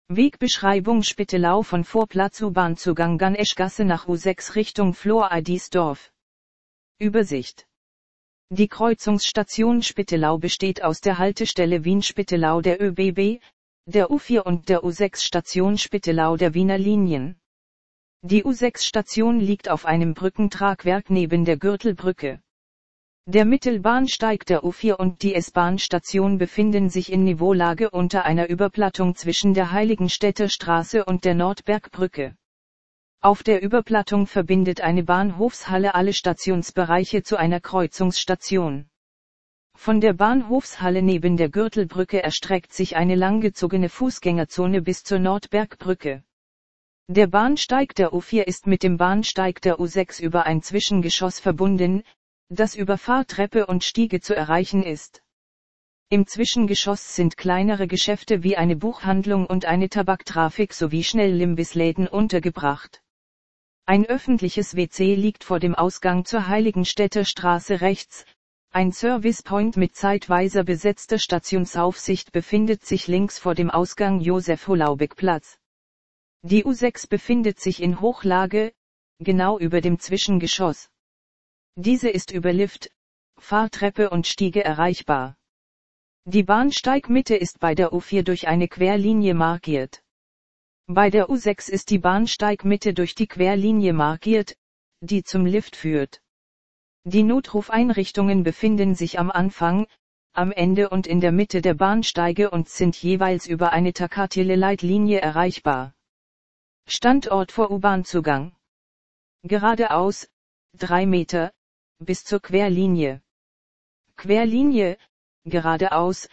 Wegbeschreibung Spittelau von Vorplatz U-Bahn-Zugang Ganeschgasse nach U6 Richtung Flor-Adisdorf. Übersicht. Die Kreuzungsstation Spittelau besteht aus der Haltestelle Wien-Spittelau der ÖBB, der U4 und der U6-Station Spittelau der Wiener Linien. Die U6-Station liegt auf einem Brückentragwerk neben der Gürtelbrücke. Der Mittelbahnsteig der U4 und die S-Bahn-Station befinden sich in Niveaulage unter einer Überplattung zwischen der Heiligenstädter Straße und der Nordbergbrücke. Auf der Überplattung verbindet eine Bahnhofshalle alle Stationsbereiche zu einer Kreuzungsstation. Von der Bahnhofshalle neben der Gürtelbrücke erstreckt sich eine langgezogene Fußgängerzone bis zur Nordbergbrücke. Der Bahnsteig der U4 ist mit dem Bahnsteig der U6 über ein Zwischengeschoss verbunden, das über Fahrtreppe und Stiege zu erreichen ist. Im Zwischengeschoss sind kleinere Geschäfte wie eine Buchhandlung und eine Tabaktrafik sowie Schnellimbissläden untergebracht. Ein öffentliches WC liegt vor dem Ausgang zur Heiligenstädter Straße rechts, ein Servicepoint mit zeitweiser besetzter Stationsaufsicht befindet sich links vor dem Ausgang Josef-Holaubek-Platz. Die U6 befindet sich in Hochlage, genau über dem Zwischengeschoss. Diese ist über Lift, Fahrtreppe und Stiege erreichbar. Die Bahnsteigmitte ist bei der U4 durch eine Querlinie markiert. Bei der U6 ist die Bahnsteigmitte durch die Querlinie markiert, die zum Lift führt. Die Notrufeinrichtungen befinden sich am Anfang, am Ende und in der Mitte der Bahnsteige und sind jeweils über eine Takatile-Leitlinie erreichbar. Standort vor U-Bahn-Zugang. Geradeaus, 3 Meter, bis zur Querlinie. Querlinie, geradeaus,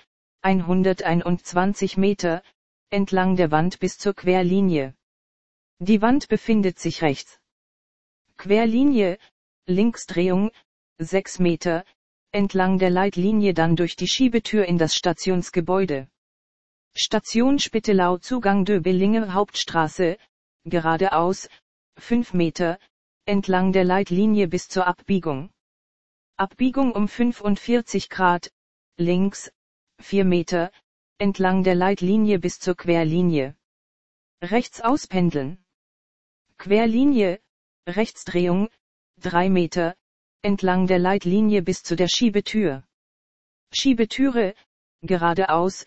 121 Meter, entlang der Wand bis zur Querlinie. Die Wand befindet sich rechts. Querlinie, Linksdrehung, 6 Meter, entlang der Leitlinie dann durch die Schiebetür in das Stationsgebäude. Station Spittelau Zugang Döbelinge Hauptstraße, geradeaus, 5 Meter, entlang der Leitlinie bis zur Abbiegung. Abbiegung um 45 Grad, links, 4 Meter, entlang der Leitlinie bis zur Querlinie. Rechts auspendeln. Querlinie, Rechtsdrehung, 3 Meter, entlang der Leitlinie bis zu der Schiebetür. Schiebetüre, geradeaus,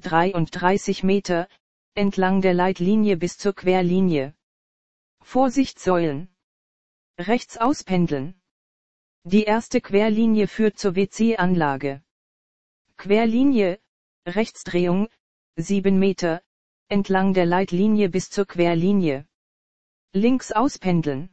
33 Meter, entlang der Leitlinie bis zur Querlinie. Vorsichtssäulen. Rechts auspendeln. Die erste Querlinie führt zur WC-Anlage. Querlinie, Rechtsdrehung, 7 Meter, entlang der Leitlinie bis zur Querlinie. Links auspendeln.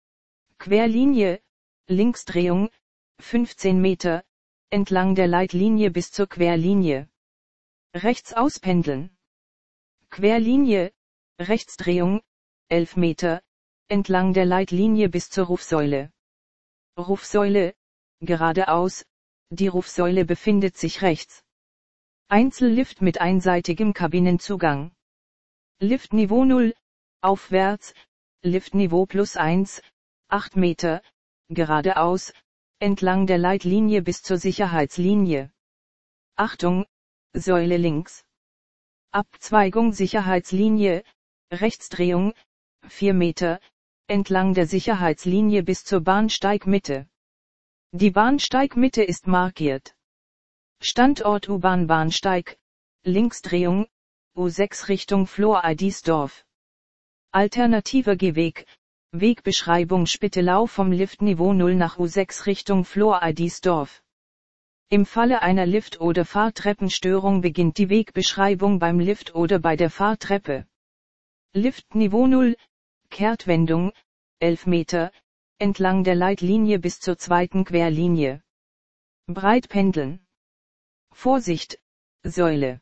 Querlinie, Linksdrehung, 15 Meter, entlang der Leitlinie bis zur Querlinie. Rechts auspendeln. Querlinie, Rechtsdrehung, 11 Meter, entlang der Leitlinie bis zur Rufsäule. Rufsäule, geradeaus, die Rufsäule befindet sich rechts. Einzellift mit einseitigem Kabinenzugang. Liftniveau 0, aufwärts, Liftniveau +1, 8 Meter, geradeaus, entlang der Leitlinie bis zur Sicherheitslinie. Achtung, Säule links. Abzweigung Sicherheitslinie, Rechtsdrehung, 4 Meter, entlang der Sicherheitslinie bis zur Bahnsteigmitte. Die Bahnsteigmitte ist markiert. Standort U-Bahn-Bahnsteig, Linksdrehung, U6 Richtung Flor-Adisdorf. Alternativer Gehweg, Wegbeschreibung Spittelau vom Liftniveau 0 nach U6 Richtung Flor-Adisdorf. Im Falle einer Lift- oder Fahrtreppenstörung beginnt die Wegbeschreibung beim Lift oder bei der Fahrtreppe. Liftniveau 0, Kehrtwendung, 11 Meter, entlang der Leitlinie bis zur zweiten Querlinie. Breitpendeln. Vorsicht, Säule.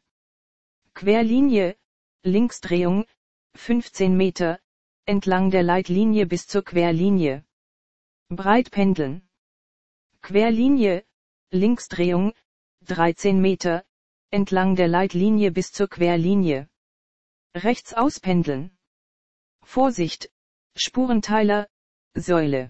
Querlinie, Linksdrehung, 15 Meter, entlang der Leitlinie bis zur Querlinie. Breitpendeln. Querlinie, Linksdrehung, 13 Meter, entlang der Leitlinie bis zur Querlinie. Rechts auspendeln. Vorsicht, Spurenteiler, Säule.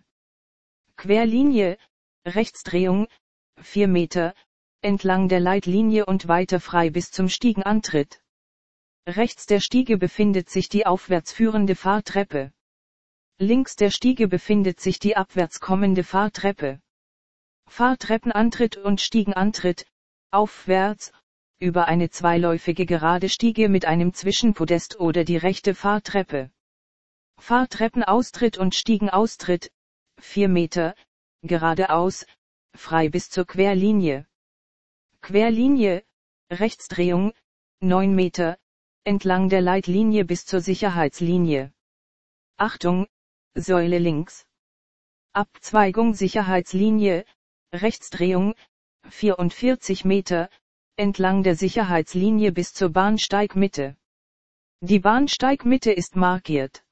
Querlinie, Rechtsdrehung, 4 Meter, entlang der Leitlinie und weiter frei bis zum Stiegenantritt. Rechts der Stiege befindet sich die aufwärts führende Fahrtreppe. Links der Stiege befindet sich die abwärts kommende Fahrtreppe. Fahrtreppenantritt und Stiegenantritt, aufwärts, über eine zweiläufige gerade Stiege mit einem Zwischenpodest oder die rechte Fahrtreppe. Fahrtreppenaustritt und Stiegenaustritt, 4 Meter, geradeaus, frei bis zur Querlinie. Querlinie, Rechtsdrehung, 9 Meter, entlang der Leitlinie bis zur Sicherheitslinie. Achtung, Säule links. Abzweigung Sicherheitslinie, Rechtsdrehung, 44 Meter, entlang der Sicherheitslinie bis zur Bahnsteigmitte. Die Bahnsteigmitte ist markiert.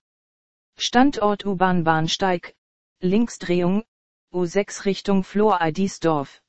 Standort U-Bahn Bahnsteig, Linksdrehung, U6 Richtung Flor-Eidisdorf.